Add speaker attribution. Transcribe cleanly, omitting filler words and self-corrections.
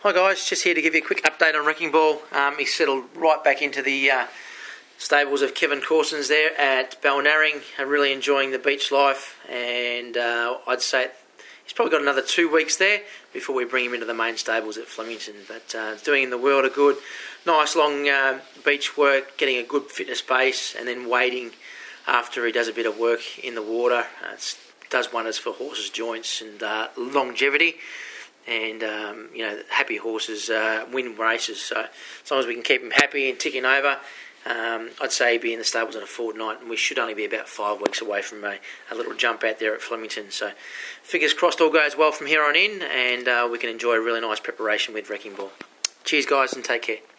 Speaker 1: Hi guys, just here to give you a quick update on Wrecking Ball. He's settled right back into the stables of Kevin Corson's there at Balnarring. Really enjoying the beach life, and I'd say he's probably got another 2 weeks there before we bring him into the main stables at Flemington. But it's doing him the world of good. Nice long beach work, getting a good fitness base, and then waiting after he does a bit of work in the water. It does wonders for horses' joints and longevity. And happy horses win races. So as long as we can keep him happy and ticking over, I'd say he'd be in the stables in a fortnight, and we should only be about 5 weeks away from a little jump out there at Flemington. So fingers crossed all goes well from here on in, and we can enjoy a really nice preparation with Wrecking Ball. Cheers guys, and take care.